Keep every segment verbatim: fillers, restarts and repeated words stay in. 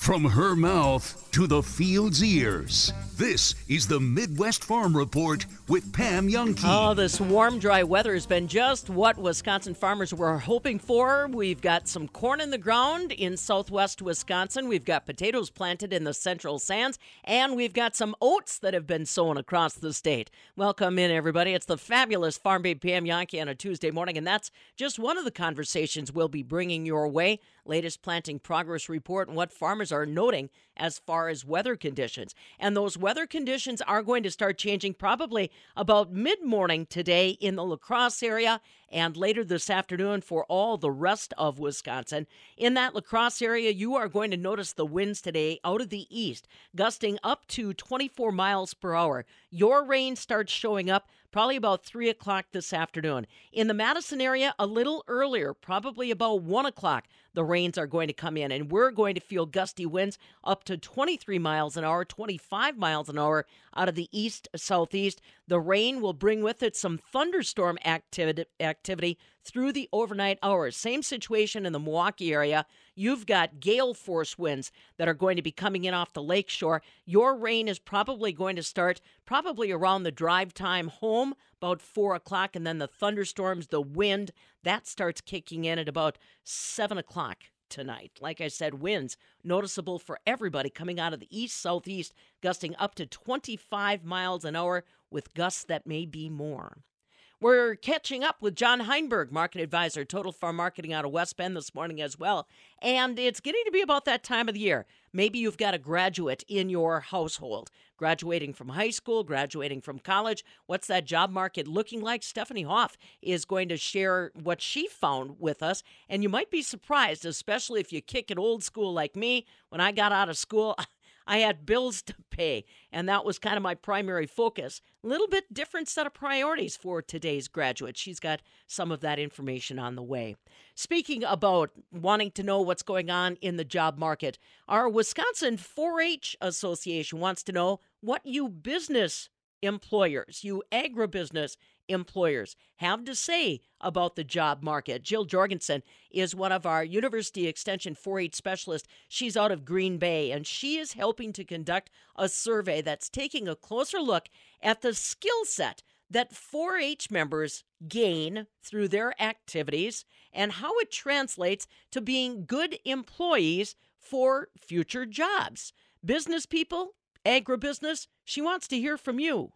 From her mouth to the field's ears, this is the Midwest Farm Report with Pam Jahnke. Oh, this warm, dry weather has been just what Wisconsin farmers were hoping for. We've got some corn in the ground in southwest Wisconsin. We've got potatoes planted in the central sands, and we've got some oats that have been sown across the state. Welcome in, everybody. It's the fabulous Farm Babe Pam Jahnke on a Tuesday morning, and that's just one of the conversations we'll be bringing your way. Latest planting progress report and what farmers are noting as far as weather conditions. And those weather conditions are going to start changing probably about mid-morning today in the La Crosse area and later this afternoon for all the rest of Wisconsin. In that La Crosse area, you are going to notice the winds today out of the east, gusting up to twenty-four miles per hour. Your rain starts showing up probably about three o'clock this afternoon. In the Madison area, a little earlier, probably about one o'clock, the rains are going to come in, and we're going to feel gusty winds up to twenty-three miles an hour, twenty-five miles an hour out of the east-southeast. The rain will bring with it some thunderstorm activity, activity through the overnight hours. Same situation in the Milwaukee area. You've got gale force winds that are going to be coming in off the lakeshore. Your rain is probably going to start probably around the drive time home, about four o'clock, and then the thunderstorms, the wind, that starts kicking in at about seven o'clock tonight. Like I said, winds noticeable for everybody coming out of the east-southeast, gusting up to twenty-five miles an hour with gusts that may be more. We're catching up with John Heinberg, market advisor, Total Farm Marketing out of West Bend this morning as well. And it's getting to be about that time of the year. Maybe you've got a graduate in your household, graduating from high school, graduating from college. What's that job market looking like? Stephanie Hoff is going to share what she found with us. And you might be surprised, especially if you kick it old school like me. When I got out of school, I had bills to pay, and that was kind of my primary focus. A little bit different set of priorities for today's graduate. She's got some of that information on the way. Speaking about wanting to know what's going on in the job market, our Wisconsin four H Association wants to know what you business employers, you agribusiness employers have to say about the job market. Jill Jorgensen is one of our University Extension four H specialists. She's out of Green Bay, and she is helping to conduct a survey that's taking a closer look at the skill set that four H members gain through their activities and how it translates to being good employees for future jobs. Business people, agribusiness, she wants to hear from you.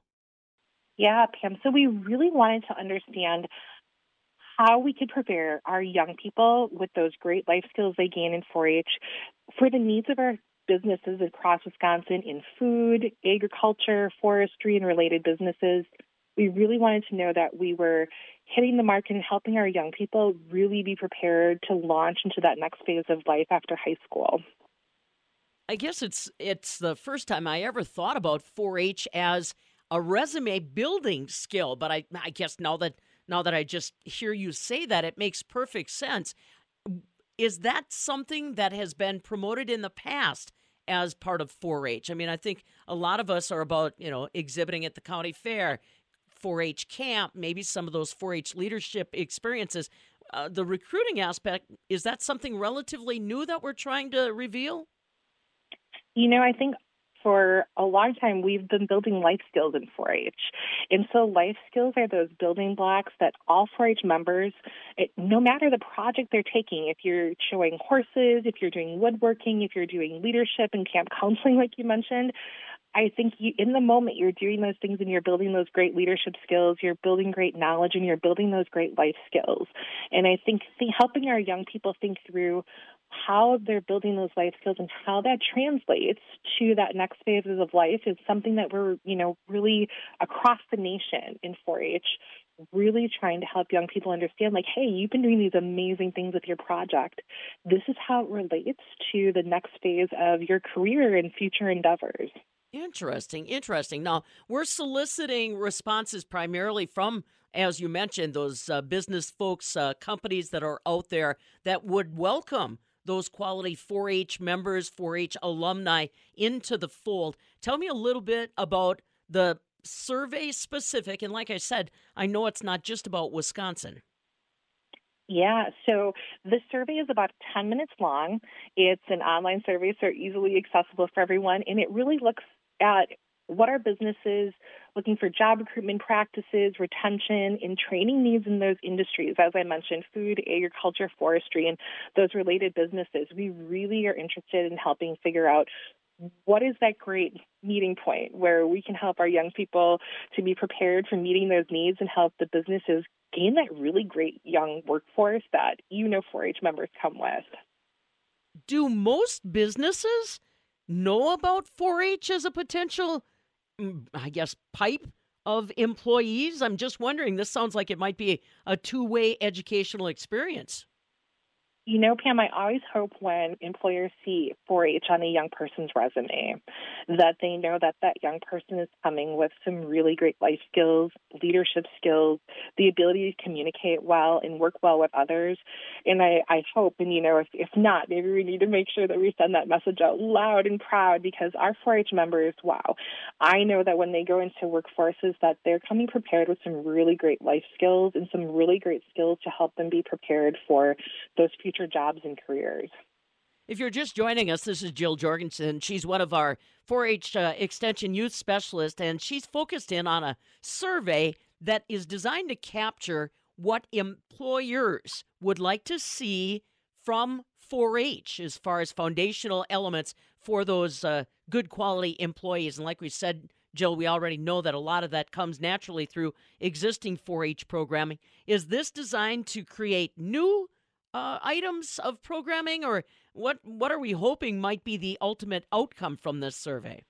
Yeah, Pam. So we really wanted to understand how we could prepare our young people with those great life skills they gain in four H for the needs of our businesses across Wisconsin in food, agriculture, forestry, and related businesses. We really wanted to know that we were hitting the mark and helping our young people really be prepared to launch into that next phase of life after high school. I guess it's it's the first time I ever thought about four H as a resume building skill, but I I guess now that now that I just hear you say that, it makes perfect sense. Is that something that has been promoted in the past as part of four H? I mean, I think a lot of us are about, you know, exhibiting at the county fair, four H camp, maybe some of those four H leadership experiences. Uh, the recruiting aspect, is that something relatively new that we're trying to reveal? You know, I think for a long time, we've been building life skills in four H. And so life skills are those building blocks that all four H members, it, no matter the project they're taking, if you're showing horses, if you're doing woodworking, if you're doing leadership and camp counseling, like you mentioned, I think you, in the moment you're doing those things and you're building those great leadership skills, you're building great knowledge, and you're building those great life skills. And I think the, helping our young people think through how they're building those life skills and how that translates to that next phases of life is something that we're, you know, really across the nation in four H, really trying to help young people understand, like, hey, you've been doing these amazing things with your project. This is how it relates to the next phase of your career and future endeavors. Interesting, interesting. Now, we're soliciting responses primarily from, as you mentioned, those uh, business folks, uh, companies that are out there that would welcome those quality four H members, four H alumni into the fold. Tell me a little bit about the survey specific, and like I said, I know it's not just about Wisconsin. Yeah, so the survey is about ten minutes long. It's an online survey, so easily accessible for everyone, and it really looks at what are businesses looking for job recruitment practices, retention, and training needs in those industries. As I mentioned, food, agriculture, forestry, and those related businesses. We really are interested in helping figure out what is that great meeting point where we can help our young people to be prepared for meeting those needs and help the businesses gain that really great young workforce that you know four H members come with. Do most businesses know about four H as a potential, mm, I guess, pipe of employees? I'm just wondering, this sounds like it might be a two-way educational experience. You know, Pam, I always hope when employers see four H on a young person's resume that they know that that young person is coming with some really great life skills, leadership skills, the ability to communicate well and work well with others. And I, I hope, and you know, if, if not, maybe we need to make sure that we send that message out loud and proud because our four H members, wow, I know that when they go into workforces that they're coming prepared with some really great life skills and some really great skills to help them be prepared for those future jobs and careers. If you're just joining us, this is Jill Jorgensen. She's one of our four H uh, Extension Youth Specialists, and she's focused in on a survey that is designed to capture what employers would like to see from four H as far as foundational elements for those uh, good quality employees. And like we said, Jill, we already know that a lot of that comes naturally through existing four H programming. Is this designed to create new Uh, items of programming, or what what are we hoping might be the ultimate outcome from this survey?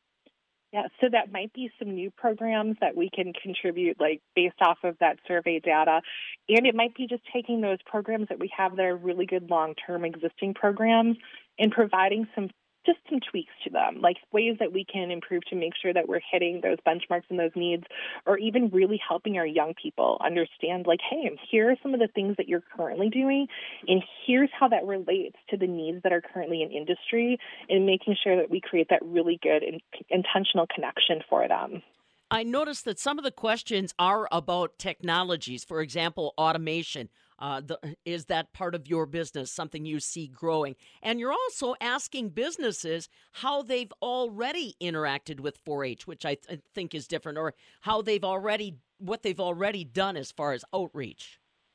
Yeah, so that might be some new programs that we can contribute, like based off of that survey data. And it might be just taking those programs that we have that are really good long-term existing programs and providing some just some tweaks to them, like ways that we can improve to make sure that we're hitting those benchmarks and those needs, or even really helping our young people understand, like, hey, here are some of the things that you're currently doing, and here's how that relates to the needs that are currently in industry, and making sure that we create that really good and intentional connection for them. I noticed that some of the questions are about technologies, for example, automation. Uh, the, is that part of your business, something you see growing? And you're also asking businesses how they've already interacted with four H, which I th- think is different, or how they've already, what they've already done as far as outreach.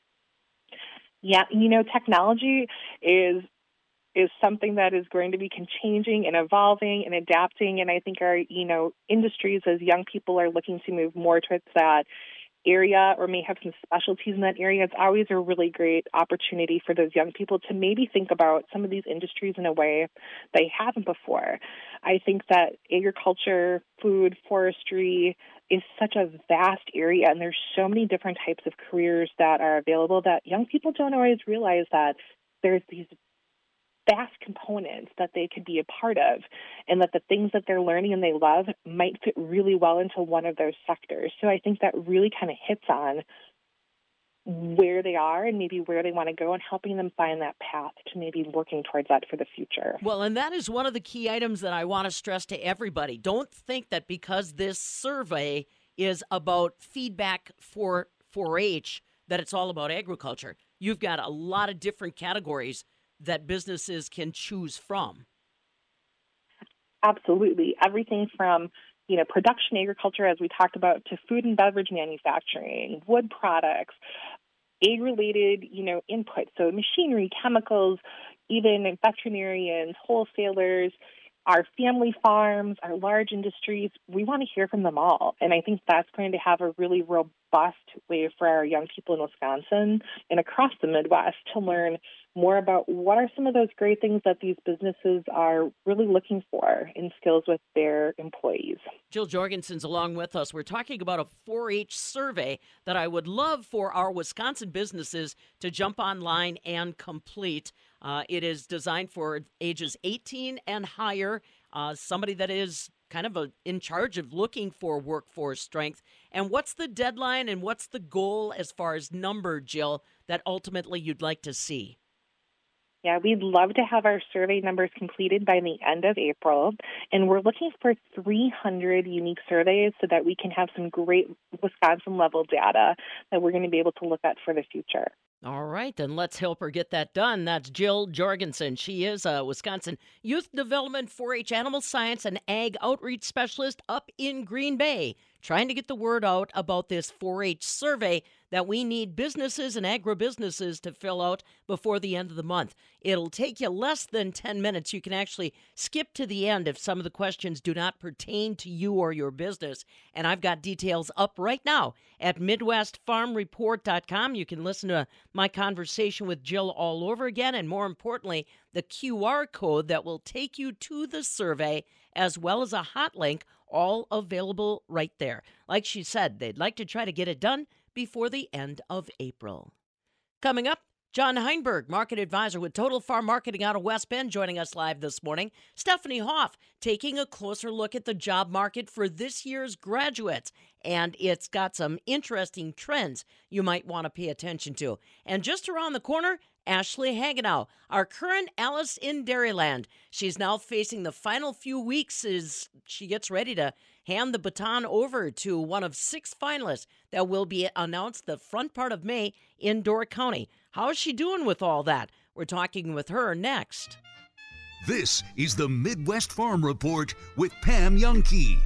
Yeah, you know, technology is is something that is going to be changing and evolving and adapting. And I think our, you know, industries as young people are looking to move more towards that area or may have some specialties in that area, it's always a really great opportunity for those young people to maybe think about some of these industries in a way they haven't before. I think that agriculture, food, forestry is such a vast area, and there's so many different types of careers that are available that young people don't always realize that there's these vast components that they could be a part of, and that the things that they're learning and they love might fit really well into one of those sectors. So I think that really kind of hits on where they are and maybe where they want to go and helping them find that path to maybe working towards that for the future. Well, and that is one of the key items that I want to stress to everybody. Don't think that because this survey is about feedback for four H that it's all about agriculture. You've got a lot of different categories that businesses can choose from. Absolutely. Everything from, you know, production agriculture, as we talked about, to food and beverage manufacturing, wood products, ag-related, you know, inputs, so machinery, chemicals, even veterinarians, wholesalers, our family farms, our large industries. We want to hear from them all. And I think that's going to have a really robust way for our young people in Wisconsin and across the Midwest to learn more about what are some of those great things that these businesses are really looking for in skills with their employees. Jill Jorgensen's along with us. We're talking about a four H survey that I would love for our Wisconsin businesses to jump online and complete. Uh, it is designed for ages eighteen and higher, uh, somebody that is kind of a, in charge of looking for workforce strength. And what's the deadline and what's the goal as far as number, Jill, that ultimately you'd like to see? Yeah, we'd love to have our survey numbers completed by the end of April, and we're looking for three hundred unique surveys so that we can have some great Wisconsin-level data that we're going to be able to look at for the future. All right, then let's help her get that done. That's Jill Jorgensen. She is a Wisconsin Youth Development four H Animal Science and Ag Outreach Specialist up in Green Bay, trying to get the word out about this four H survey that we need businesses and agribusinesses to fill out before the end of the month. It'll take you less than ten minutes. You can actually skip to the end if some of the questions do not pertain to you or your business. And I've got details up right now at Midwest Farm Report dot com. You can listen to my conversation with Jill all over again, and more importantly, the Q R code that will take you to the survey, as well as a hot link, all available right there. Like she said, they'd like to try to get it done before the end of April. Coming up, John Heinberg, market advisor with Total Farm Marketing out of West Bend, joining us live this morning. Stephanie Hoff taking a closer look at the job market for this year's graduates, and it's got some interesting trends you might want to pay attention to. And just around the corner, Ashley Hagenow, our current Alice in Dairyland. She's now facing the final few weeks as she gets ready to hand the baton over to one of six finalists that will be announced the front part of May in Door County. How is she doing with all that? We're talking with her next. This is the Midwest Farm Report with Pam Jahnke.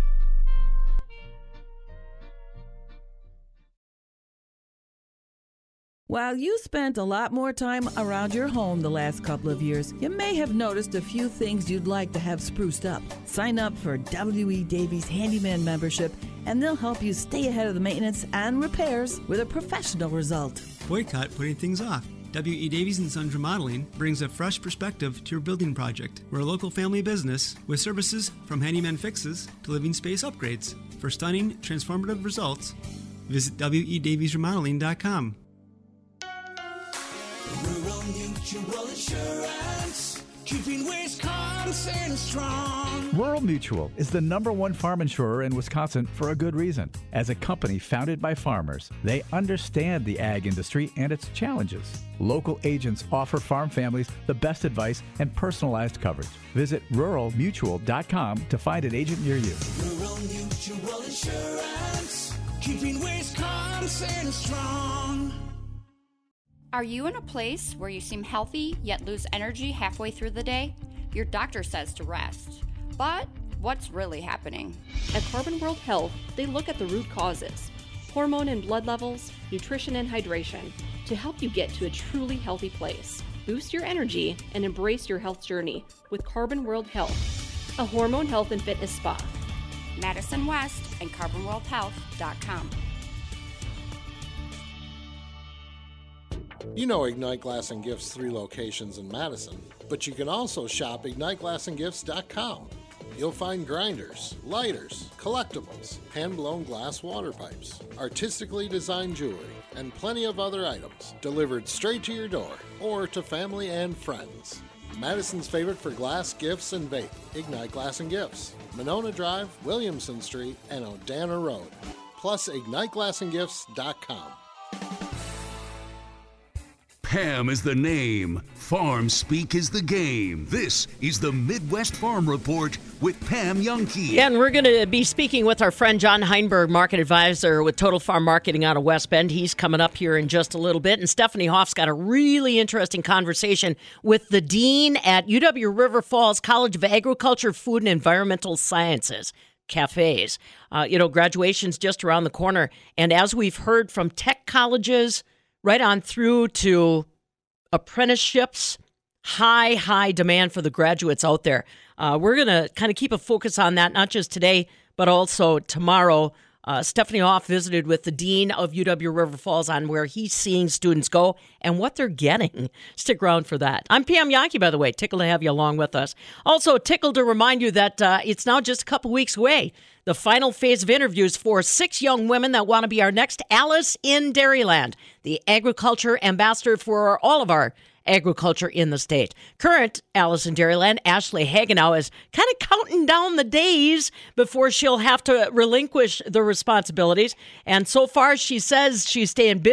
While you spent a lot more time around your home the last couple of years, you may have noticed a few things you'd like to have spruced up. Sign up for W E. Davies Handyman membership, and they'll help you stay ahead of the maintenance and repairs with a professional result. Boycott putting things off. W E. Davies and Sons Remodeling brings a fresh perspective to your building project. We're a local family business with services from handyman fixes to living space upgrades. For stunning, transformative results, visit W E Davies Remodeling dot com. Rural Mutual Insurance, keeping Wisconsin strong. Rural Mutual is the number one farm insurer in Wisconsin for a good reason. As a company founded by farmers, they understand the ag industry and its challenges. Local agents offer farm families the best advice and personalized coverage. Visit rural mutual dot com to find an agent near you. Rural Mutual Insurance, keeping Wisconsin strong. Are you in a place where you seem healthy yet lose energy halfway through the day? Your doctor says to rest. But what's really happening? At Carbon World Health, they look at the root causes, hormone and blood levels, nutrition and hydration, to help you get to a truly healthy place. Boost your energy and embrace your health journey with Carbon World Health, a hormone health and fitness spa. Madison West and carbon world health dot com. You know Ignite Glass and Gifts' three locations in Madison, but you can also shop ignite glass and gifts dot com. You'll find grinders, lighters, collectibles, hand-blown glass water pipes, artistically designed jewelry, and plenty of other items delivered straight to your door or to family and friends. Madison's favorite for glass, gifts, and vape, Ignite Glass and Gifts, Monona Drive, Williamson Street, and Odana Road, plus ignite glass and gifts dot com. Pam is the name. Farm speak is the game. This is the Midwest Farm Report with Pam Jahnke. And we're going to be speaking with our friend John Heinberg, market advisor with Total Farm Marketing out of West Bend. He's coming up here in just a little bit. And Stephanie Hoff's got a really interesting conversation with the dean at U W River Falls College of Agriculture, Food, and Environmental Sciences. Cafes. Uh, you know, graduation's just around the corner. And as we've heard from tech colleges, right on through to apprenticeships, high, high demand for the graduates out there. Uh, we're going to kind of keep a focus on that, not just today, but also tomorrow. Uh, Stephanie Hoff visited with the dean of U W River Falls on where he's seeing students go and what they're getting. Stick around for that. I'm Pam Jahnke, by the way. Tickled to have you along with us. Also, tickled to remind you that uh, it's now just a couple weeks away. The final phase of interviews for six young women that want to be our next Alice in Dairyland, the agriculture ambassador for all of our agriculture in the state. Current Alice in Dairyland, Ashley Hagenow, is kind of counting down the days before she'll have to relinquish the responsibilities. And so far, she says she's staying busy,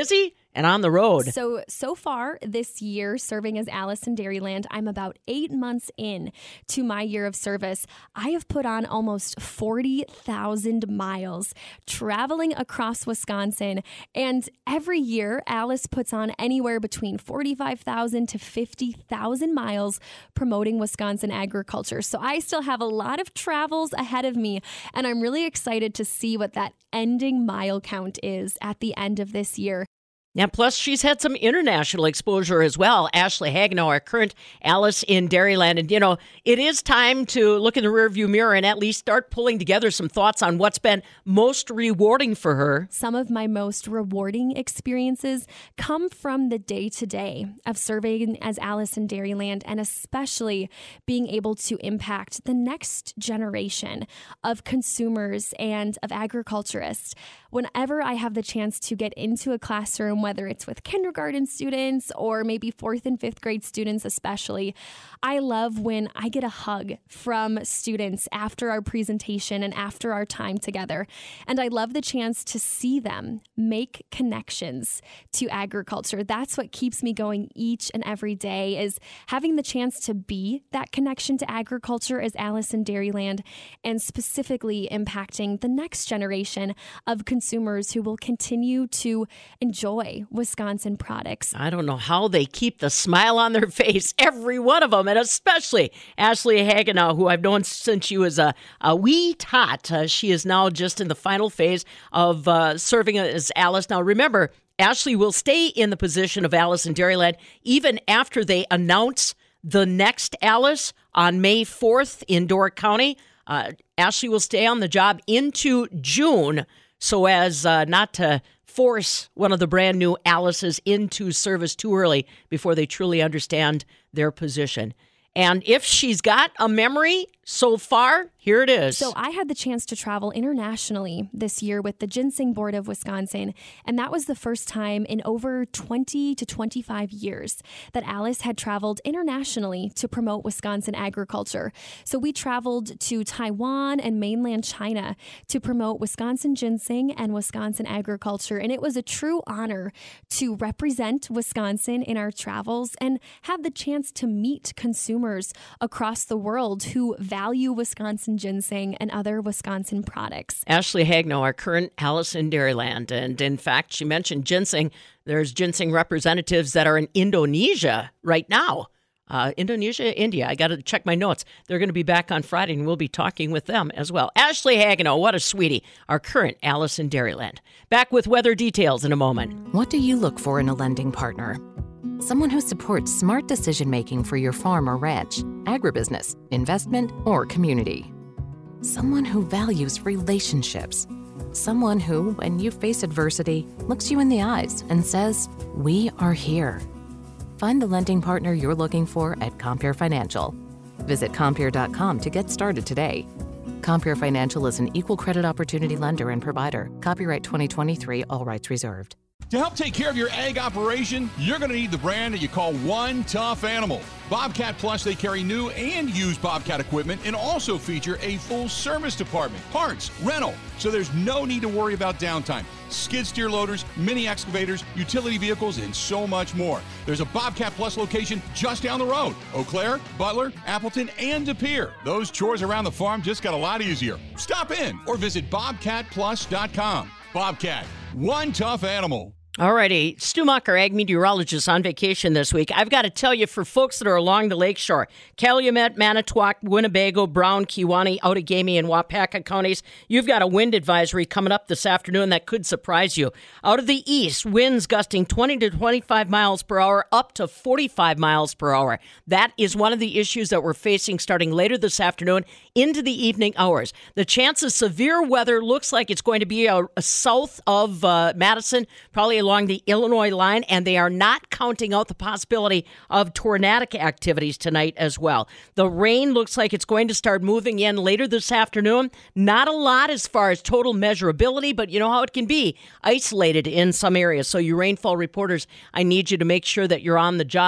and on the road. So, so far this year, serving as Alice in Dairyland, I'm about eight months in to my year of service. I have put on almost forty thousand miles traveling across Wisconsin. And every year, Alice puts on anywhere between forty-five thousand to fifty thousand miles promoting Wisconsin agriculture. So I still have a lot of travels ahead of me, and I'm really excited to see what that ending mile count is at the end of this year. And plus, she's had some international exposure as well. Ashley Hagenow, our current Alice in Dairyland. And, you know, it is time to look in the rearview mirror and at least start pulling together some thoughts on what's been most rewarding for her. Some of my most rewarding experiences come from the day-to-day of serving as Alice in Dairyland, and especially being able to impact the next generation of consumers and of agriculturists. Whenever I have the chance to get into a classroom, whether it's with kindergarten students or maybe fourth and fifth grade students especially, I love when I get a hug from students after our presentation and after our time together. And I love the chance to see them make connections to agriculture. That's what keeps me going each and every day, is having the chance to be that connection to agriculture as Alice in Dairyland, and specifically impacting the next generation of consumers who will continue to enjoy Wisconsin products. I don't know how they keep the smile on their face, every one of them, and especially Ashley Hagenow, who I've known since she was a, a wee tot. Uh, she is now just in the final phase of uh, serving as Alice. Now, remember, Ashley will stay in the position of Alice in Dairyland even after they announce the next Alice on May fourth in Door County. Uh, Ashley will stay on the job into June, so as uh, not to force one of the brand new Alices into service too early before they truly understand their position. And if she's got a memory so far, here it is. So I had the chance to travel internationally this year with the Ginseng Board of Wisconsin, and that was the first time in over twenty to twenty-five years that Alice had traveled internationally to promote Wisconsin agriculture. So we traveled to Taiwan and mainland China to promote Wisconsin ginseng and Wisconsin agriculture, and it was a true honor to represent Wisconsin in our travels and have the chance to meet consumers across the world who value Wisconsin ginseng and other Wisconsin products. Ashley Hagenow, our current Alice in Dairyland. And in fact, she mentioned ginseng. There's ginseng representatives that are in Indonesia right now. Uh, Indonesia, India. I got to check my notes. They're going to be back on Friday, and we'll be talking with them as well. Ashley Hagenow, what a sweetie, our current Alice in Dairyland. Back with weather details in a moment. What do you look for in a lending partner? Someone who supports smart decision-making for your farm or ranch, agribusiness, investment, or community. Someone who values relationships. Someone who, when you face adversity, looks you in the eyes and says, "We are here." Find the lending partner you're looking for at Compeer Financial. Visit Compeer dot com to get started today. Compeer Financial is an equal credit opportunity lender and provider. Copyright twenty twenty-three, all rights reserved. To help take care of your ag operation, you're going to need the brand that you call One Tough Animal. Bobcat Plus, they carry new and used Bobcat equipment and also feature a full service department, parts, rental, so there's no need to worry about downtime. Skid steer loaders, mini excavators, utility vehicles, and so much more. There's a Bobcat Plus location just down the road. Eau Claire, Butler, Appleton, and De Pere. Those chores around the farm just got a lot easier. Stop in or visit bobcat plus dot com. Bobcat, one tough animal. Alrighty, Stu Mucker, ag meteorologist, on vacation this week. I've got to tell you, for folks that are along the lakeshore, Calumet, Manitowoc, Winnebago, Brown, Kewaunee, Outagamie, and Wapaka counties, you've got a wind advisory coming up this afternoon that could surprise you. Out of the east, winds gusting twenty to twenty-five miles per hour, up to forty-five miles per hour. That is one of the issues that we're facing starting later this afternoon into the evening hours. The chance of severe weather looks like it's going to be a, a south of uh, Madison, probably a along the Illinois line, and they are not counting out the possibility of tornadic activities tonight as well. The rain looks like it's going to start moving in later this afternoon. Not a lot as far as total measurability, but you know how it can be isolated in some areas. So you rainfall reporters, I need you to make sure that you're on the job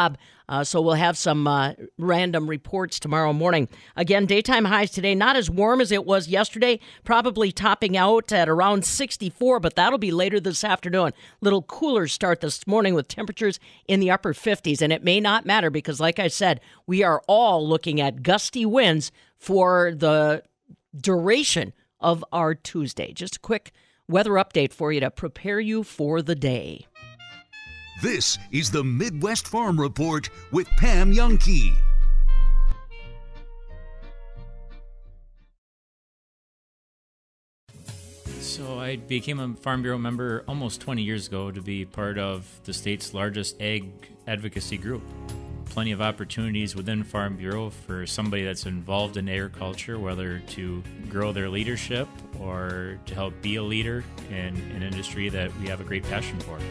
Uh, so we'll have some uh, random reports tomorrow morning. Again, daytime highs today, not as warm as it was yesterday, probably topping out at around sixty-four, but that'll be later this afternoon. Little cooler start this morning with temperatures in the upper fifties, and it may not matter because, like I said, we are all looking at gusty winds for the duration of our Tuesday. Just a quick weather update for you to prepare you for the day. This is the Midwest Farm Report with Pam Youngkey. So I became a Farm Bureau member almost twenty years ago to be part of the state's largest ag advocacy group. Plenty of opportunities within Farm Bureau for somebody that's involved in agriculture, whether to grow their leadership or to help be a leader in an industry that we have a great passion for.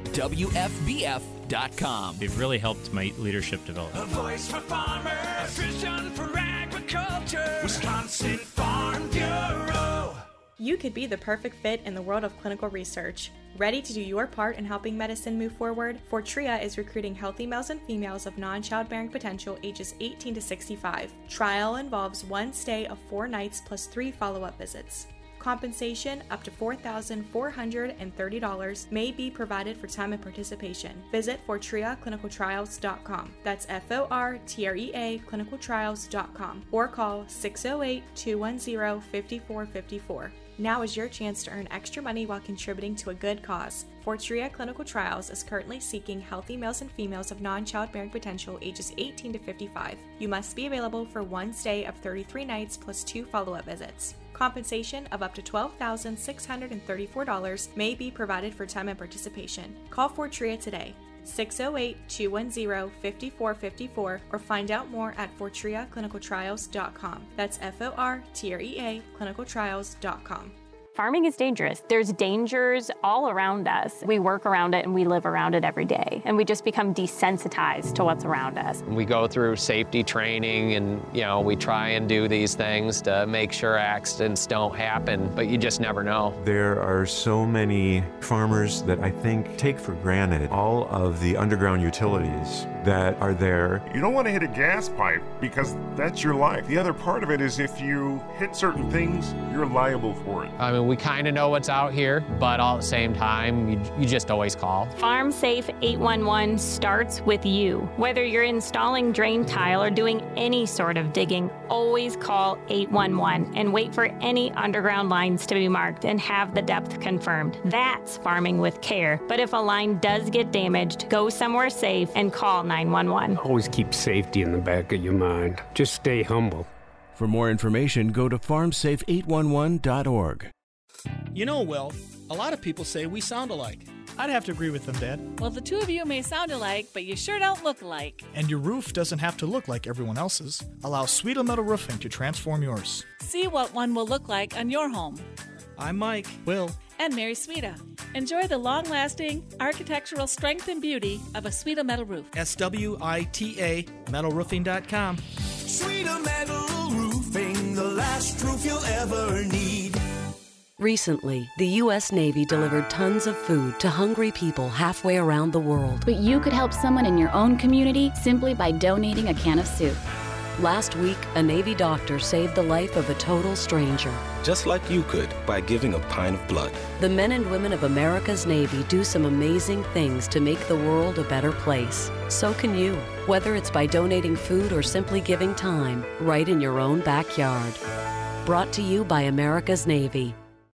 W F B F dot com. They've really helped my leadership develop. A voice for farmers, vision for agriculture, Wisconsin Farm Bureau. You could be the perfect fit in the world of clinical research. Ready to do your part in helping medicine move forward? Fortrea is recruiting healthy males and females of non-childbearing potential ages eighteen to sixty-five. Trial involves one stay of four nights plus three follow-up visits. Compensation up to four thousand four hundred thirty dollars may be provided for time and participation. Visit Fortrea Clinical Trials dot com. That's F O R T R E A Clinical Trials dot com or call six oh eight, two one zero, five four five four. Now is your chance to earn extra money while contributing to a good cause. Fortrea Clinical Trials is currently seeking healthy males and females of non-childbearing potential ages eighteen to fifty-five. You must be available for one stay of thirty-three nights plus two follow-up visits. Compensation of up to twelve thousand six hundred thirty-four dollars may be provided for time and participation. Call Fortrea today, six oh eight, two one zero, five four five four, or find out more at Fortrea Clinical Trials dot com. That's F O R T R E A Clinical Trials dot com. Farming is dangerous. There's dangers all around us. We work around it and we live around it every day. And we just become desensitized to what's around us. We go through safety training and, you know, we try and do these things to make sure accidents don't happen, but you just never know. There are so many farmers that I think take for granted all of the underground utilities that are there. You don't want to hit a gas pipe because that's your life. The other part of it is if you hit certain things, you're liable for it. I mean, we kind of know what's out here, but all at the same time, you, you just always call. Farm Safe eight one one starts with you. Whether you're installing drain tile or doing any sort of digging, always call eight one one and wait for any underground lines to be marked and have the depth confirmed. That's farming with care. But if a line does get damaged, go somewhere safe and call nine one one. Always keep safety in the back of your mind. Just stay humble. For more information, go to farm safe eight one one dot org. You know, Will, a lot of people say we sound alike. I'd have to agree with them, Dad. Well, the two of you may sound alike, but you sure don't look alike. And your roof doesn't have to look like everyone else's. Allow Sweeto Metal Roofing to transform yours. See what one will look like on your home. I'm Mike, Will, and Mary Sweeta. Enjoy the long-lasting architectural strength and beauty of a Sweeto Metal roof. S W I T A metal roofing dot com. Sweeto Metal Roofing, the last roof you'll ever need. Recently, the U S Navy delivered tons of food to hungry people halfway around the world. But you could help someone in your own community simply by donating a can of soup. Last week, a Navy doctor saved the life of a total stranger. Just like you could by giving a pint of blood. The men and women of America's Navy do some amazing things to make the world a better place. So can you, whether it's by donating food or simply giving time, right in your own backyard. Brought to you by America's Navy.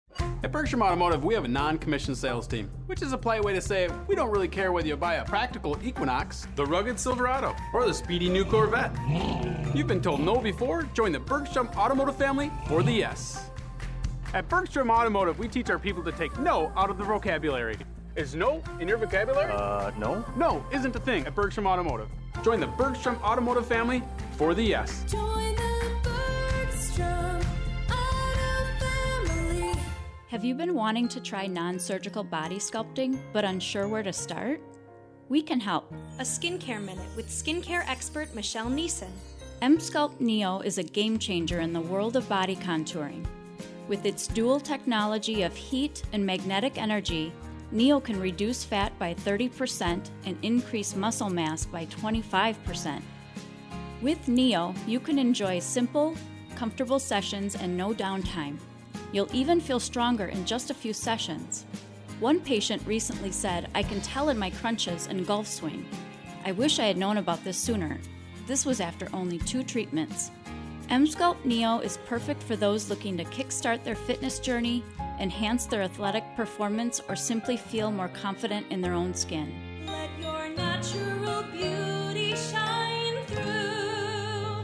At Bergstrom Automotive, we have a non-commissioned sales team, which is a polite way to say we don't really care whether you buy a practical Equinox, the rugged Silverado, or the speedy new Corvette. You've been told no before? Join the Bergstrom Automotive family for the yes. At Bergstrom Automotive, we teach our people to take no out of the vocabulary. Is no in your vocabulary? Uh, no. No isn't a thing at Bergstrom Automotive. Join the Bergstrom Automotive family for the yes. Join the Bergstrom Auto family. Have you been wanting to try non-surgical body sculpting but unsure where to start? We can help. A skincare minute with skincare expert Michelle Neeson. M-Sculpt Neo is a game changer in the world of body contouring. With its dual technology of heat and magnetic energy, Neo can reduce fat by thirty percent and increase muscle mass by twenty-five percent. With Neo, you can enjoy simple, comfortable sessions and no downtime. You'll even feel stronger in just a few sessions. One patient recently said, "I can tell in my crunches and golf swing. I wish I had known about this sooner." This was after only two treatments. Emsculpt Neo is perfect for those looking to kickstart their fitness journey, enhance their athletic performance, or simply feel more confident in their own skin. Let your natural beauty shine through.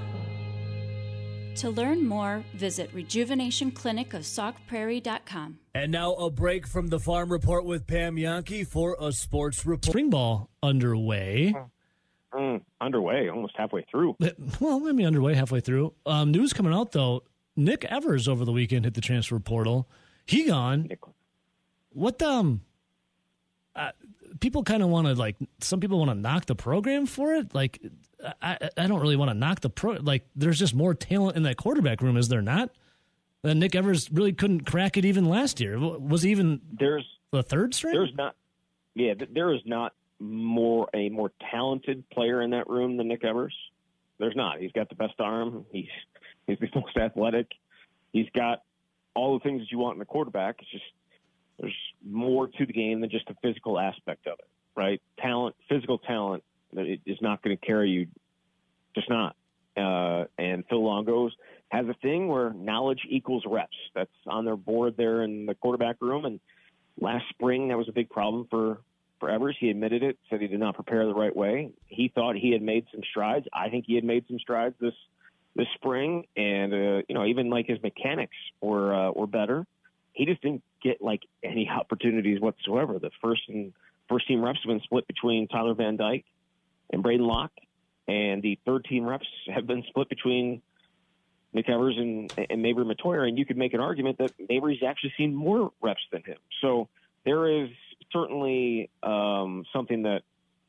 To learn more, visit rejuvenation clinic of sauk prairie dot com. And now a break from the Farm Report with Pam Yankee for a sports report. Spring ball underway. Mm, underway, almost halfway through. Well, maybe underway, halfway through. Um, news coming out, though. Nick Evers over the weekend hit the transfer portal. He gone. What, um, uh, people kind of want to, like, some people want to knock the program for it. Like, I, I don't really want to knock the pro. Like, there's just more talent in that quarterback room, is there not? And Nick Evers really couldn't crack it even last year. Was he even there's the third string? There's not, yeah, there is not more a more talented player in that room than Nick Evers. There's not. He's got the best arm. He's he's the most athletic. He's got all the things that you want in a quarterback. It's just there's more to the game than just the physical aspect of it, right? Talent, physical talent, it is not going to carry you. Just not. Uh, and Phil Longo has a thing where knowledge equals reps. That's on their board there in the quarterback room. And last spring, that was a big problem for For Evers. He admitted it, said he did not prepare the right way. He thought he had made some strides. I think he had made some strides this this spring, and uh, you know, even like his mechanics were uh, were better. He just didn't get like any opportunities whatsoever. The first and first team reps have been split between Tyler Van Dyke and Braden Locke, and the third team reps have been split between Nick Evers and, and Mabry Matoyer. And you could make an argument that Mabry's actually seen more reps than him. So there is certainly um, something that,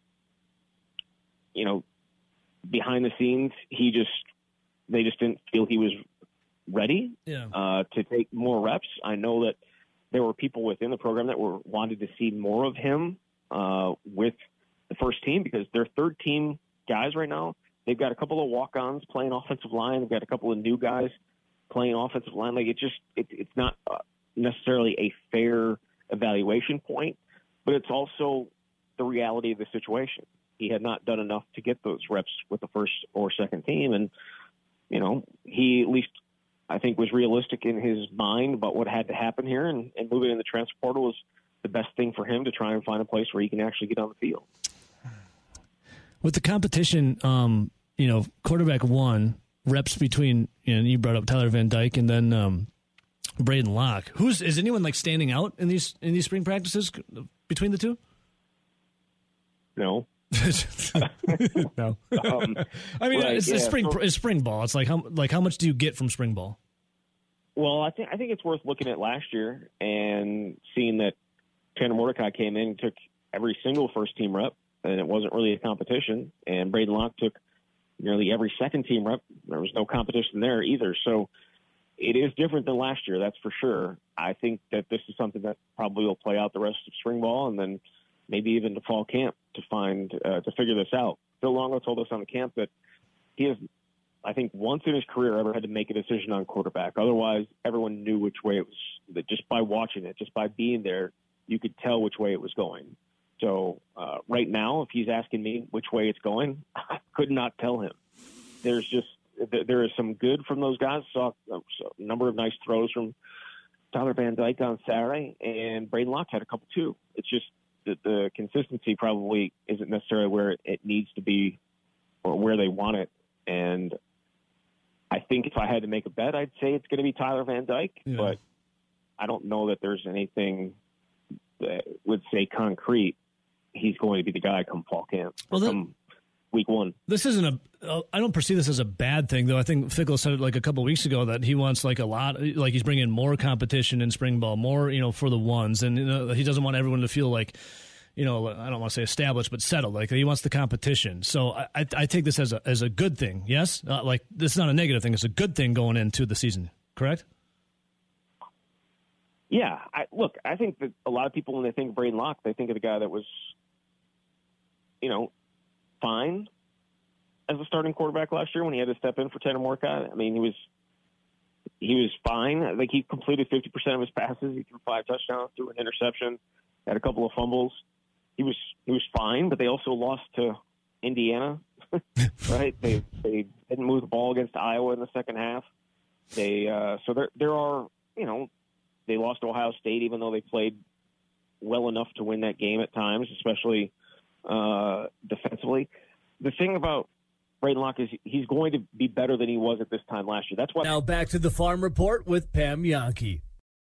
you know, behind the scenes, he just, they just didn't feel he was ready yeah. uh, to take more reps. I know that there were people within the program that were wanted to see more of him uh, with the first team because they're third team guys right now. They've got a couple of walk-ons playing offensive line. They've got a couple of new guys playing offensive line. Like it just, it, it's not necessarily a fair evaluation point, but it's also the reality of the situation. He had not done enough to get those reps with the first or second team. And, you know, he at least, I think, was realistic in his mind about what had to happen here. And, and moving in the transfer portal was the best thing for him to try and find a place where he can actually get on the field. With the competition, um, you know, quarterback one, reps between, you know, you brought up Tyler Van Dyke and then um, Braden Locke. Who's is anyone like standing out in these in these spring practices between the two? No. no. um, I mean, right, it's, yeah, it's spring so, it's spring ball. It's like how like how much do you get from spring ball? Well, I think I think it's worth looking at last year and seeing that Tanner Mordecai came in and took every single first team rep, and it wasn't really a competition. And Braden Locke took nearly every second team rep. There was no competition there either. So it is different than last year, that's for sure. I think that this is something that probably will play out the rest of spring ball and then maybe even to fall camp to find uh, to figure this out. Phil Longo told us on the camp that he has, I think, once in his career ever had to make a decision on quarterback. Otherwise, everyone knew which way it was. That just by watching it, just by being there, you could tell which way it was going. So uh, right now, if he's asking me which way it's going, I could not tell him. There's just there is some good from those guys. Saw a number of nice throws from Tyler Van Dyke on Saturday, and Braden Locke had a couple too. It's just that the consistency probably isn't necessarily where it needs to be or where they want it. And I think if I had to make a bet, I'd say it's going to be Tyler Van Dyke, yeah. But I don't know that there's anything that would say concrete he's going to be the guy come fall camp. Well, that, come week one. This isn't a. Uh, I don't perceive this as a bad thing, though. I think Fickle said it like a couple of weeks ago that he wants like a lot, like he's bringing more competition in spring ball, more you know for the ones, and you know, he doesn't want everyone to feel like, you know, I don't want to say established, but settled. Like he wants the competition. So I, I, I take this as a as a good thing. Yes, uh, like this is not a negative thing. It's a good thing going into the season. Correct? Yeah, I, look, I think that a lot of people, when they think of Braden Locke, they think of the guy that was, you know, fine as a starting quarterback last year when he had to step in for Tanner Mordecai. I mean, he was he was fine. Like, he completed fifty percent of his passes. He threw five touchdowns, threw an interception, had a couple of fumbles. He was he was fine, but they also lost to Indiana, right? They they didn't move the ball against Iowa in the second half. They uh, so there there are you know they lost to Ohio State even though they played well enough to win that game at times, especially uh, defensively. The thing about Braden Locke is he's going to be better than he was at this time last year. That's why. Now back to the Farm Report with Pam Jahnke.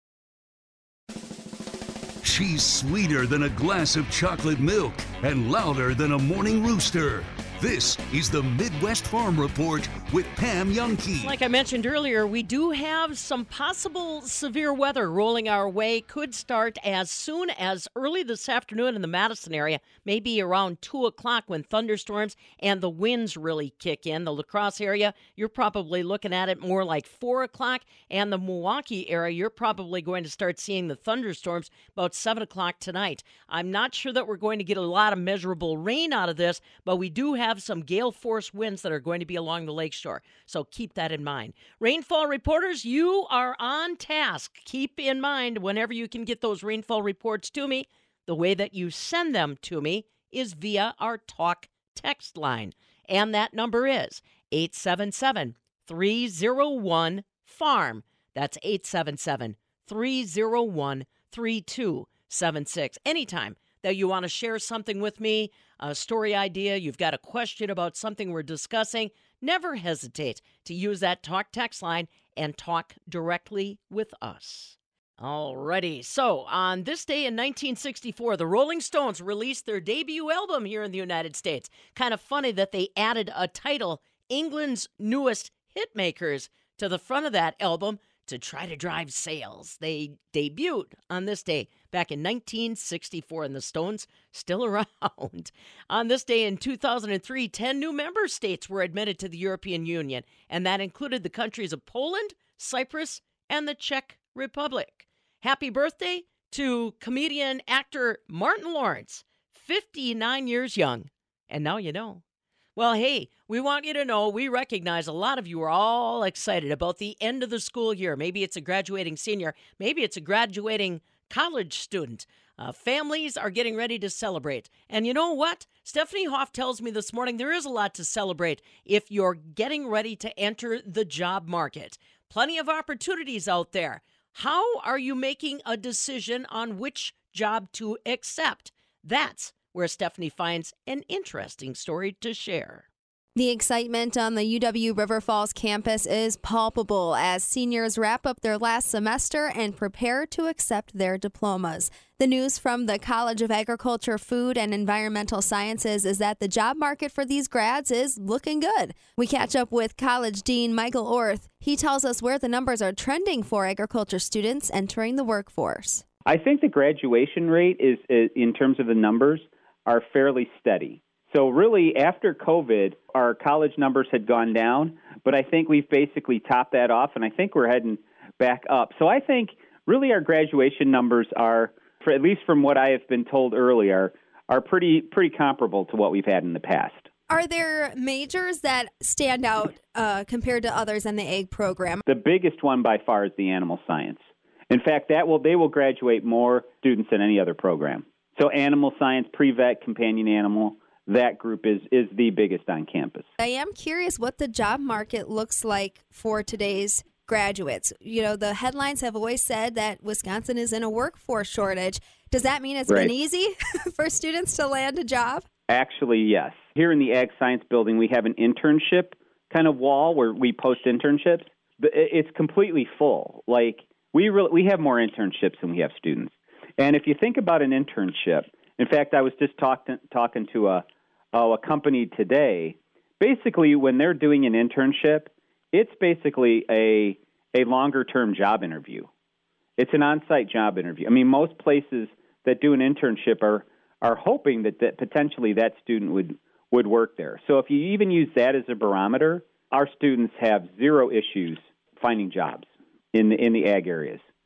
She's sweeter than a glass of chocolate milk and louder than a morning rooster. This is the Midwest Farm Report with Pam Jahnke. Like I mentioned earlier, we do have some possible severe weather rolling our way. Could start as soon as early this afternoon in the Madison area, maybe around two o'clock when thunderstorms and the winds really kick in. The La Crosse area, you're probably looking at it more like four o'clock. And the Milwaukee area, you're probably going to start seeing the thunderstorms about seven o'clock tonight. I'm not sure that we're going to get a lot of measurable rain out of this, but we do have some gale force winds that are going to be along the lakeshore. So keep that in mind. Rainfall reporters, you are on task. Keep in mind whenever you can get those rainfall reports to me, the way that you send them to me is via our talk text line. And that number is eight seven seven, three oh one, farm. That's eight seven seven, three oh one, three two seven six. Anytime that you want to share something with me, a story idea, you've got a question about something we're discussing, never hesitate to use that talk text line and talk directly with us. Alrighty, so on this day in nineteen sixty-four, the Rolling Stones released their debut album here in the United States. Kind of funny that they added a title, England's Newest Hitmakers, to the front of that album to try to drive sales. They debuted on this day back in nineteen sixty-four, and the Stones still around. On this day in two thousand three, ten new member states were admitted to the European Union, and that included the countries of Poland, Cyprus, and the Czech Republic. Happy birthday to comedian actor Martin Lawrence, fifty-nine years young, and now you know. Well, hey, we want you to know we recognize a lot of you are all excited about the end of the school year. Maybe it's a graduating senior. Maybe it's a graduating college student. Uh, families are getting ready to celebrate. And you know what? Stephanie Hoff tells me this morning there is a lot to celebrate if you're getting ready to enter the job market. Plenty of opportunities out there. How are you making a decision on which job to accept? That's where Stephanie finds an interesting story to share. The excitement on the U W River Falls campus is palpable as seniors wrap up their last semester and prepare to accept their diplomas. The news from the College of Agriculture, Food, and Environmental Sciences is that the job market for these grads is looking good. We catch up with College Dean Michael Orth. He tells us where the numbers are trending for agriculture students entering the workforce. I think the graduation rate is, in terms of the numbers, are fairly steady. So really, after COVID, our college numbers had gone down, but I think we've basically topped that off, and I think we're heading back up. So I think really our graduation numbers are, for at least from what I have been told earlier, are pretty pretty comparable to what we've had in the past. Are there majors that stand out uh, compared to others in the ag program? The biggest one by far is the animal science. In fact, that will they will graduate more students than any other program. So animal science, pre-vet, companion animal, that group is, is the biggest on campus. I am curious what the job market looks like for today's graduates. You know, the headlines have always said that Wisconsin is in a workforce shortage. Does that mean it's right. been easy for students to land a job? Actually, yes. Here in the Ag Science Building, we have an internship kind of wall where we post internships. It's completely full. Like, we really, we have more internships than we have students. And if you think about an internship, in fact, I was just talk to, talking to a, oh, a company today. Basically, when they're doing an internship, it's basically a a longer-term job interview. It's an on-site job interview. I mean, most places that do an internship are are hoping that, that potentially that student would, would work there. So if you even use that as a barometer, our students have zero issues finding jobs in the, in the ag areas.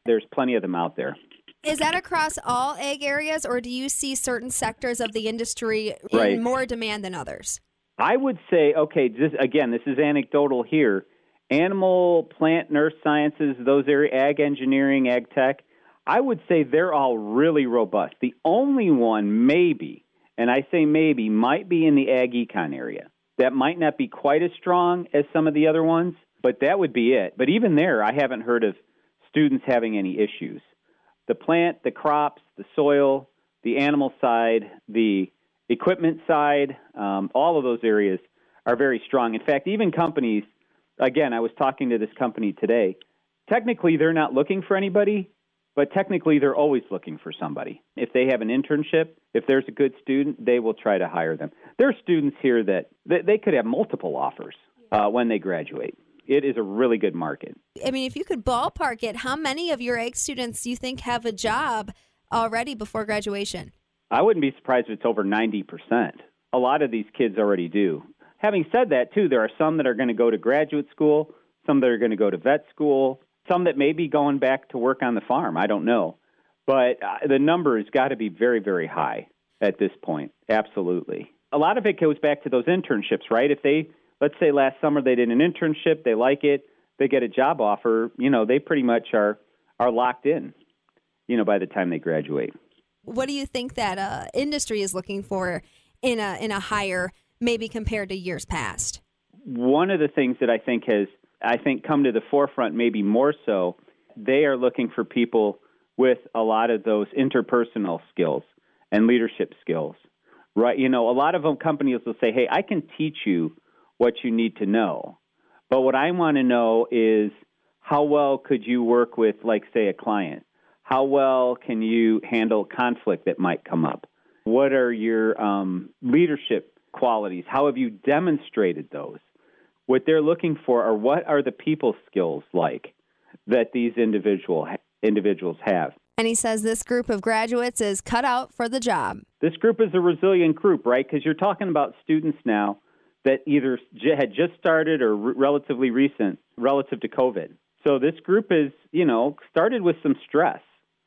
There's plenty of them out there. Is that across all ag areas, or do you see certain sectors of the industry in Right. more demand than others? I would say, okay, this, again, this is anecdotal here. Animal, plant, nurse sciences, those area, ag engineering, ag tech, I would say they're all really robust. The only one maybe, and I say maybe, might be in the ag econ area. That might not be quite as strong as some of the other ones, but that would be it. But even there, I haven't heard of students having any issues. The plant, the crops, the soil, the animal side, the equipment side, um, all of those areas are very strong. In fact, even companies, again, I was talking to this company today, technically they're not looking for anybody, but technically they're always looking for somebody. If they have an internship, if there's a good student, they will try to hire them. There are students here that, that they could have multiple offers uh, when they graduate. It is a really good market. I mean, if you could ballpark it, how many of your ag students do you think have a job already before graduation? I wouldn't be surprised if it's over ninety percent. A lot of these kids already do. Having said that, too, there are some that are going to go to graduate school, some that are going to go to vet school, some that may be going back to work on the farm. I don't know. But uh, the number has got to be very, very high at this point. Absolutely. A lot of it goes back to those internships, right? If they, let's say last summer they did an internship, they like it, they get a job offer, you know, they pretty much are, are locked in, you know, by the time they graduate. What do you think that uh, industry is looking for in a in a hire, maybe compared to years past? One of the things that I think has, I think, come to the forefront, maybe more so, they are looking for people with a lot of those interpersonal skills and leadership skills, right? You know, a lot of them companies will say, hey, I can teach you what you need to know, but what I want to know is how well could you work with, like, say, a client? How well can you handle conflict that might come up? What are your um, leadership qualities? How have you demonstrated those? What they're looking for are what are the people skills like that these individual individuals have. And he says this group of graduates is cut out for the job. This group is a resilient group, right? Because you're talking about students now that either j- had just started or r- relatively recent relative to COVID. So this group is, you know, started with some stress,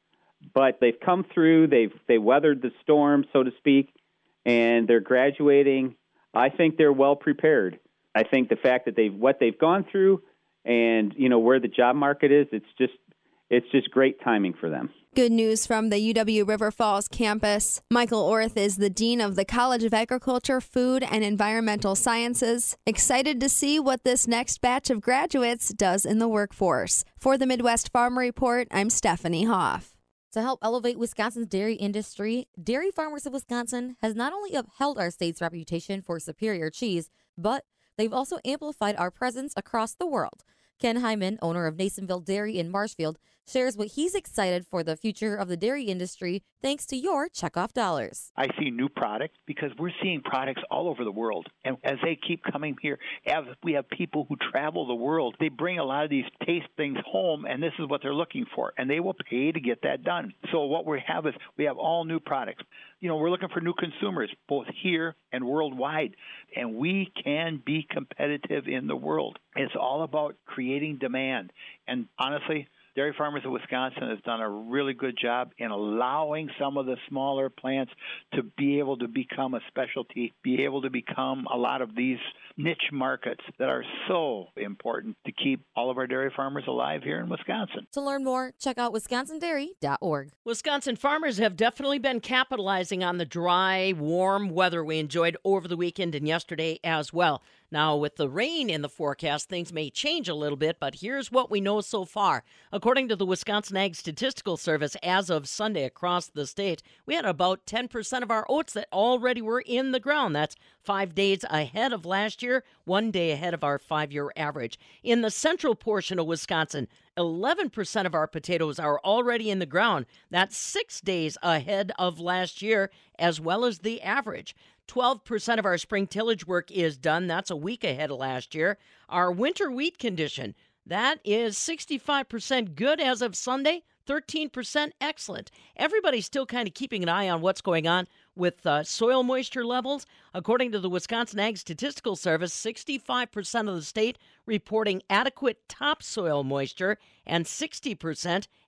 but they've come through, they've they weathered the storm, so to speak, and they're graduating. I think they're well prepared. I think the fact that they've what they've gone through and, you know, where the job market is, it's just it's just great timing for them. Good news from the U W River Falls campus. Michael Orth is the Dean of the College of Agriculture, Food, and Environmental Sciences. Excited to see what this next batch of graduates does in the workforce. For the Midwest Farm Report, I'm Stephanie Hoff. To help elevate Wisconsin's dairy industry, Dairy Farmers of Wisconsin has not only upheld our state's reputation for superior cheese, but they've also amplified our presence across the world. Ken Hyman, owner of Nasonville Dairy in Marshfield, shares what he's excited for the future of the dairy industry thanks to your checkoff dollars. I see new products because we're seeing products all over the world. And as they keep coming here, as we have people who travel the world, they bring a lot of these taste things home, and this is what they're looking for. And they will pay to get that done. So what we have is we have all new products. You know, we're looking for new consumers, both here and worldwide. And we can be competitive in the world. It's all about creating demand. And honestly, Dairy Farmers of Wisconsin has done a really good job in allowing some of the smaller plants to be able to become a specialty, be able to become a lot of these niche markets that are so important to keep all of our dairy farmers alive here in Wisconsin. To learn more, check out wisconsin dairy dot org. Wisconsin farmers have definitely been capitalizing on the dry, warm weather we enjoyed over the weekend and yesterday as well. Now, with the rain in the forecast, things may change a little bit, but here's what we know so far. According to the Wisconsin Ag Statistical Service, as of Sunday across the state, we had about ten percent of our oats that already were in the ground. That's five days ahead of last year, one day ahead of our five-year average. In the central portion of Wisconsin, eleven percent of our potatoes are already in the ground. That's six days ahead of last year, as well as the average. twelve percent of our spring tillage work is done. That's a week ahead of last year. Our winter wheat condition, that is sixty-five percent good as of Sunday, thirteen percent excellent. Everybody's still kind of keeping an eye on what's going on with uh, soil moisture levels. According to the Wisconsin Ag Statistical Service, sixty-five percent of the state reporting adequate topsoil moisture and sixty percent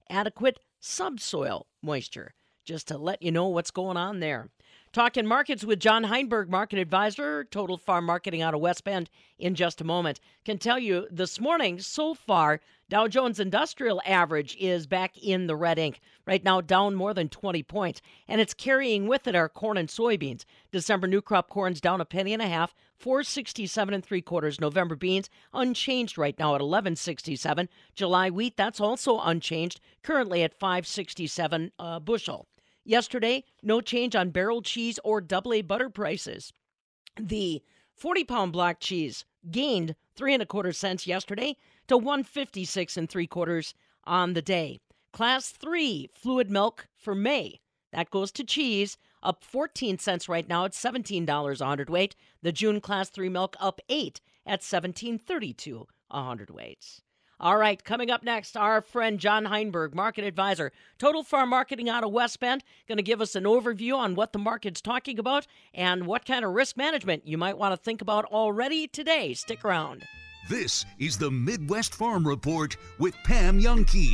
adequate subsoil moisture. Just to let you know what's going on there. Talking markets with John Heinberg, market advisor, Total Farm Marketing out of West Bend, in just a moment. Can tell you this morning, so far, Dow Jones Industrial Average is back in the red ink. Right now, down more than twenty points. And it's carrying with it our corn and soybeans. December new crop corn's down a penny and a half, four sixty-seven and three quarters. November beans unchanged right now at eleven sixty-seven. July wheat, that's also unchanged, currently at five sixty-seven a bushel. Yesterday, no change on barrel cheese or double A butter prices. The forty-pound block cheese gained three and a quarter cents yesterday to one fifty-six and three quarters on the day. Class three fluid milk for May, that goes to cheese, up fourteen cents right now at seventeen dollars a hundredweight. The June class three milk up eight at seventeen thirty-two a hundredweight. All right, coming up next, our friend John Heinberg, market advisor, Total Farm Marketing out of West Bend, going to give us an overview on what the market's talking about and what kind of risk management you might want to think about already today. Stick around. This is the Midwest Farm Report with Pam Jahnke.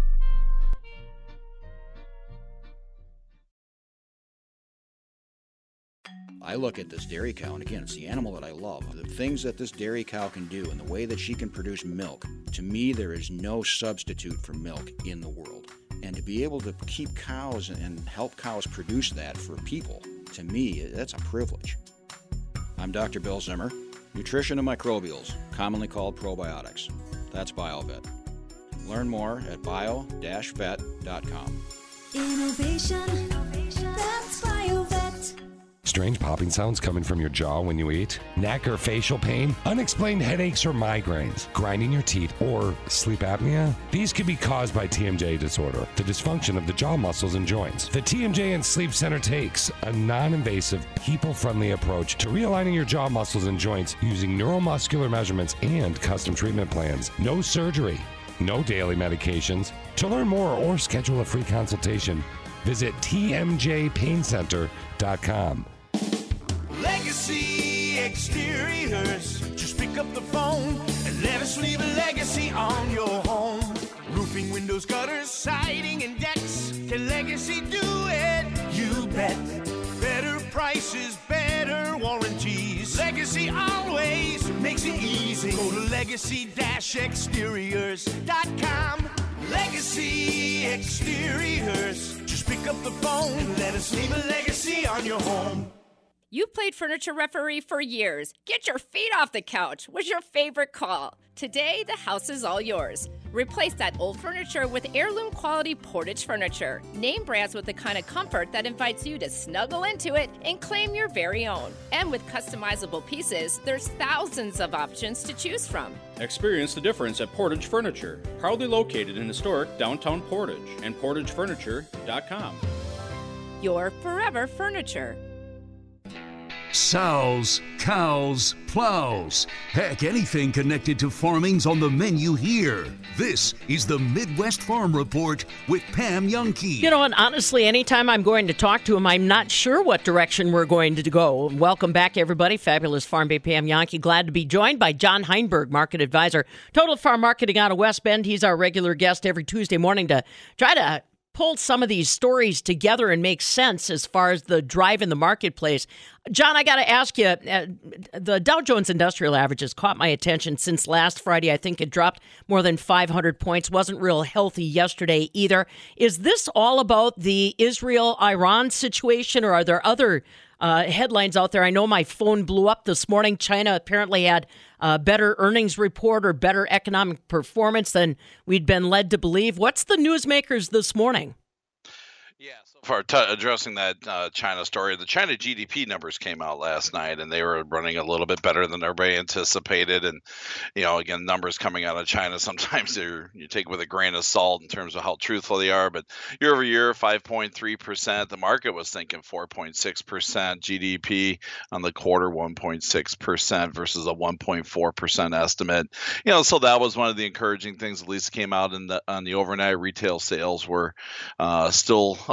I look at this dairy cow, and again, it's the animal that I love. The things that this dairy cow can do and the way that she can produce milk, to me, there is no substitute for milk in the world. And to be able to keep cows and help cows produce that for people, to me, that's a privilege. I'm Doctor Bill Zimmer, nutrition and microbials, commonly called probiotics. That's BioVet. Learn more at bio dash vet dot com. Innovation, that's BioVet. Strange popping sounds coming from your jaw when you eat? Neck or facial pain? Unexplained headaches or migraines? Grinding your teeth or sleep apnea? These could be caused by T M J disorder, the dysfunction of the jaw muscles and joints. The T M J and Sleep Center takes a non-invasive, people-friendly approach to realigning your jaw muscles and joints using neuromuscular measurements and custom treatment plans. No surgery, no daily medications. To learn more or schedule a free consultation, visit T M J pain center dot com. Legacy Exteriors. Just pick up the phone and let us leave a legacy on your home. Roofing, windows, gutters, siding, and decks. Can Legacy do it? You bet. Better prices, better warranties. Legacy always makes it easy. Go to legacy exteriors dot com. Legacy Exteriors. Just pick up the phone and let us leave a legacy on your home. You played furniture referee for years. Get your feet off the couch was your favorite call. Today, the house is all yours. Replace that old furniture with heirloom quality Portage furniture. Name brands with the kind of comfort that invites you to snuggle into it and claim your very own. And with customizable pieces, there's thousands of options to choose from. Experience the difference at Portage Furniture, proudly located in historic downtown Portage, and portage furniture dot com. Your forever furniture. Sows, cows, plows. Heck, anything connected to farming's on the menu here. This is the Midwest Farm Report with Pam Jahnke. You know, and honestly, anytime I'm going to talk to him, I'm not sure what direction we're going to go. Welcome back, everybody. Fabulous Farm Bay Pam Jahnke. Glad to be joined by John Heinberg, market advisor, Total Farm Marketing out of West Bend. He's our regular guest every Tuesday morning to try to pull some of these stories together and make sense as far as the drive in the marketplace. John, I got to ask you, uh, the Dow Jones Industrial Average has caught my attention since last Friday. I think it dropped more than five hundred points. Wasn't real healthy yesterday either. Is this all about the Israel-Iran situation, or are there other uh, headlines out there? I know my phone blew up this morning. China apparently had a better earnings report or better economic performance than we'd been led to believe. What's the newsmakers this morning? For t- addressing that uh, China story, the China G D P numbers came out last night, and they were running a little bit better than everybody anticipated. And, you know, again, numbers coming out of China, sometimes they're, you take with a grain of salt in terms of how truthful they are. But year over year, five point three percent. The market was thinking four point six percent. G D P on the quarter, one point six percent versus a one point four percent estimate. You know, so that was one of the encouraging things, at least came out in the on the overnight. Retail sales were uh, still below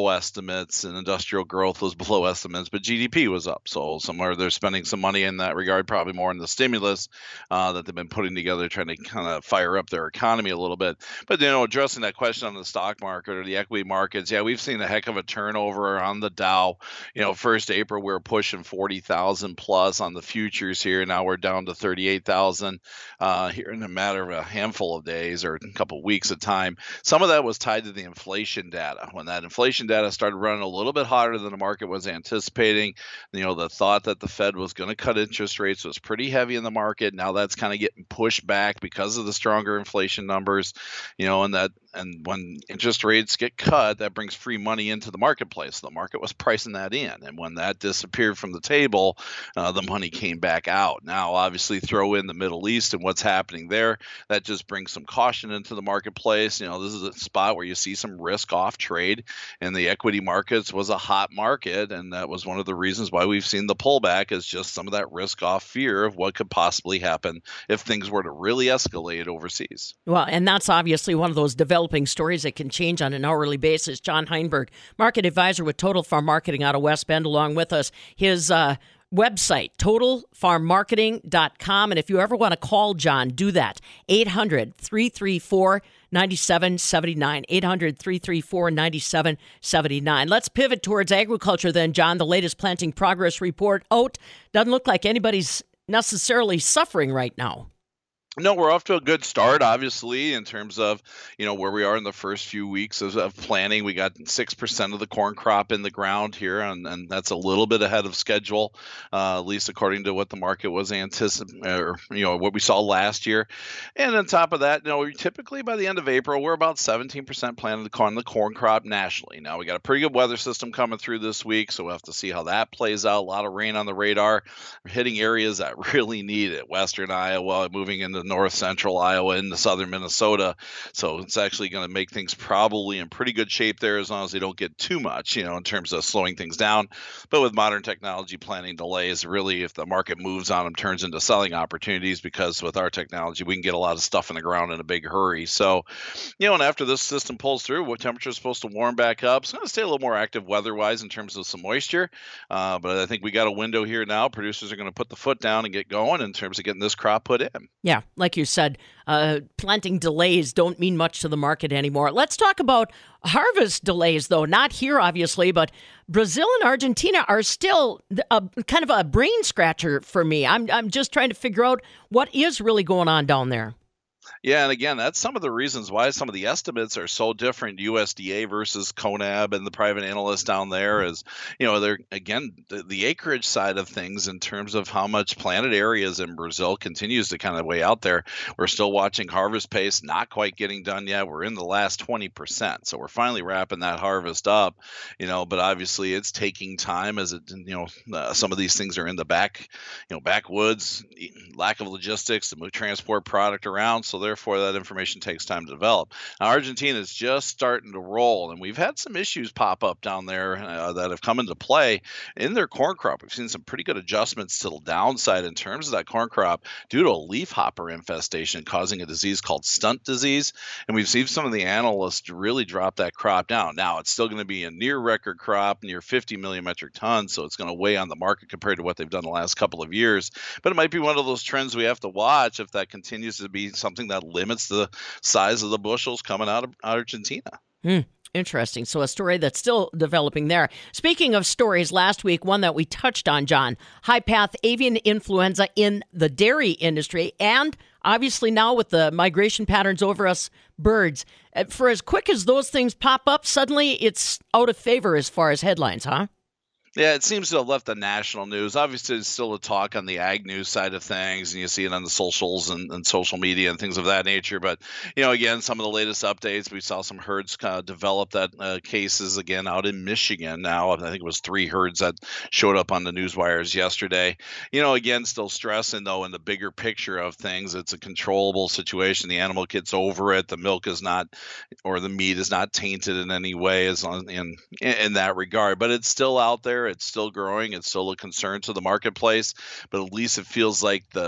below estimates and industrial growth was below estimates, but G D P was up. So somewhere they're spending some money in that regard, probably more in the stimulus uh, that they've been putting together, trying to kind of fire up their economy a little bit. But, you know, addressing that question on the stock market or the equity markets, yeah, we've seen a heck of a turnover on the Dow. You know, first April, we were pushing forty thousand plus on the futures here. Now we're down to thirty-eight thousand uh, here in a matter of a handful of days or a couple of weeks of time. Some of that was tied to the inflation data. When that inflation data started running a little bit hotter than the market was anticipating, you know, the thought that the Fed was going to cut interest rates was pretty heavy in the market. Now that's kind of getting pushed back because of the stronger inflation numbers, you know, and that and when interest rates get cut, that brings free money into the marketplace. The market was pricing that in. And when that disappeared from the table, uh, the money came back out. Now, obviously, throw in the Middle East and what's happening there. That just brings some caution into the marketplace. You know, this is a spot where you see some risk off trade, and the equity markets was a hot market. And that was one of the reasons why we've seen the pullback, is just some of that risk off fear of what could possibly happen if things were to really escalate overseas. Well, and that's obviously one of those developing stories that can change on an hourly basis. John Heinberg, market advisor with Total Farm Marketing out of West Bend, along with us. His uh, website, total farm marketing dot com. And if you ever want to call John, do that. eight hundred, three three four, nine seven seven nine. eight hundred, three three four, nine seven seven nine. Let's pivot towards agriculture then, John. The latest planting progress report out. Doesn't look like anybody's necessarily suffering right now. No, we're off to a good start, obviously, in terms of, you know, where we are in the first few weeks of, of planting. We got six percent of the corn crop in the ground here, and, and that's a little bit ahead of schedule, uh, at least according to what the market was anticipating, or, you know, what we saw last year. And on top of that, you know, we typically by the end of April, we're about seventeen percent planted on the corn crop nationally. Now, we got a pretty good weather system coming through this week, so we'll have to see how that plays out. A lot of rain on the radar. We're hitting areas that really need it. Western Iowa, moving into north central Iowa, into southern Minnesota. So it's actually going to make things probably in pretty good shape there, as long as they don't get too much, you know, in terms of slowing things down. But with modern technology, planning delays, really, if the market moves on them, turns into selling opportunities, because with our technology, we can get a lot of stuff in the ground in a big hurry. So, you know, and after this system pulls through, what temperature is supposed to warm back up. It's going to stay a little more active weather-wise in terms of some moisture. Uh, but I think we got a window here now. Producers are going to put the foot down and get going in terms of getting this crop put in. Yeah, like you said, uh, planting delays don't mean much to the market anymore. Let's talk about harvest delays, though. Not here, obviously, but Brazil and Argentina are still a, kind of a brain scratcher for me. I'm I'm just trying to figure out what is really going on down there. Yeah, and again, that's some of the reasons why some of the estimates are so different. U S D A versus CONAB and the private analysts down there is, you know, they're, again, the, the acreage side of things in terms of how much planted areas in Brazil continues to kind of weigh out there. We're still watching harvest pace, not quite getting done yet. We're in the last twenty percent. So we're finally wrapping that harvest up, you know, but obviously it's taking time as it, you know, uh, some of these things are in the back, you know, backwoods, lack of logistics to move transport product around. So therefore, that information takes time to develop. Now, Argentina is just starting to roll, and we've had some issues pop up down there uh, that have come into play in their corn crop. We've seen some pretty good adjustments to the downside in terms of that corn crop due to a leafhopper infestation causing a disease called stunt disease, and we've seen some of the analysts really drop that crop down. Now, it's still going to be a near record crop, near fifty million metric tons, so it's going to weigh on the market compared to what they've done the last couple of years, but it might be one of those trends we have to watch if that continues to be something that limits the size of the bushels coming out of Argentina. Hmm. Interesting. So a story that's still developing there. Speaking of stories, last week, one that we touched on, John, high-path avian influenza in the dairy industry, and obviously now with the migration patterns over us birds. For as quick as those things pop up, suddenly it's out of favor as far as headlines, huh? Yeah, it seems to have left the national news. Obviously, there's still a talk on the ag news side of things, and you see it on the socials and, and social media and things of that nature. But, you know, again, some of the latest updates, we saw some herds kind of develop that uh, cases again out in Michigan now. I think it was three herds that showed up on the news wires yesterday. You know, again, still stressing, though, in the bigger picture of things, it's a controllable situation. The animal gets over it. The milk is not, or the meat is not tainted in any way as long, in, in that regard. But it's still out there. It's still growing. It's still a concern to the marketplace, but at least it feels like the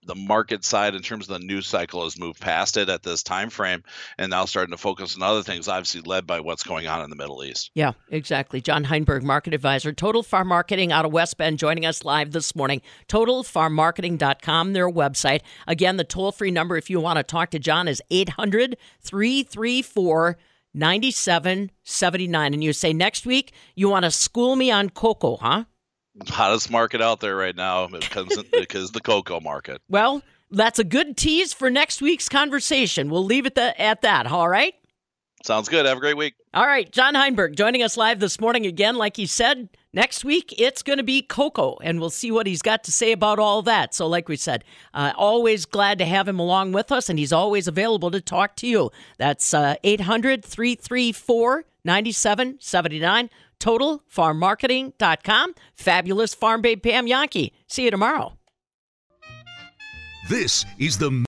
the market side in terms of the news cycle has moved past it at this time frame and now starting to focus on other things, obviously led by what's going on in the Middle East. Yeah, exactly. John Heinberg, market advisor, Total Farm Marketing out of West Bend, joining us live this morning. total farm marketing dot com, their website. Again, the toll-free number if you want to talk to John is eight hundred, three three four, nine seven seven nine. And you say next week you want to school me on cocoa, huh? Hottest market out there right now because because the cocoa market. Well, that's a good tease for next week's conversation. We'll leave it the, at that, all right? Sounds good. Have a great week. All right, John Heinberg joining us live this morning again. Like he said, next week it's going to be cocoa, and we'll see what he's got to say about all that. So like we said, uh, always glad to have him along with us, and he's always available to talk to you. That's uh, eight hundred, three three four, nine seven seven nine. total farm marketing dot com. Fabulous Farm Babe Pam Jahnke. See you tomorrow. This is the